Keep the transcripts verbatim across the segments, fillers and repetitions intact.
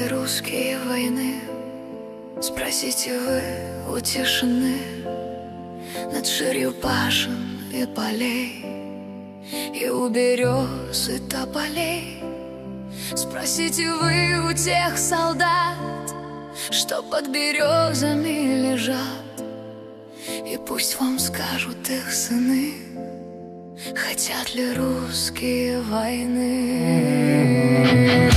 ли русские войны? Спросите вы у тишины над ширью башен и полей, и у берез и тополей. Спросите вы у тех солдат, что под березами лежат, и пусть вам скажут их сыны, хотят ли русские войны.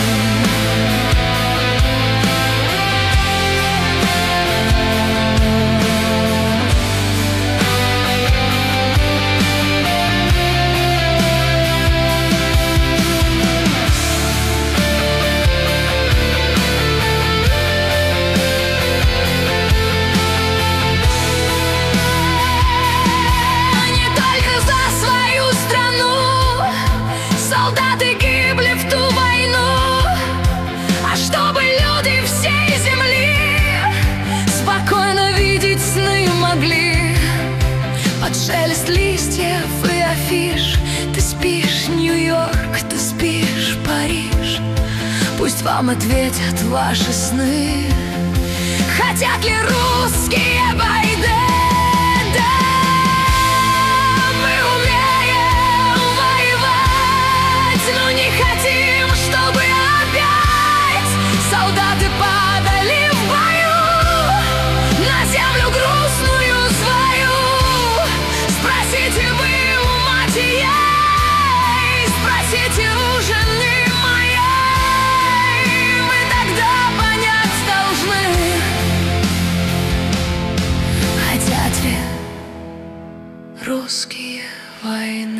Солдаты гибли в ту войну, а чтобы люди всей земли спокойно видеть сны могли. Под шелест листьев и афиш ты спишь, Нью-Йорк, ты спишь, Париж. Пусть вам ответят ваши сны, хотят ли русские войны? Солдаты падали в бою на землю грустную свою. Спросите вы у матери, спросите у жены моей, мы тогда понять должны, хотят ли русские войны.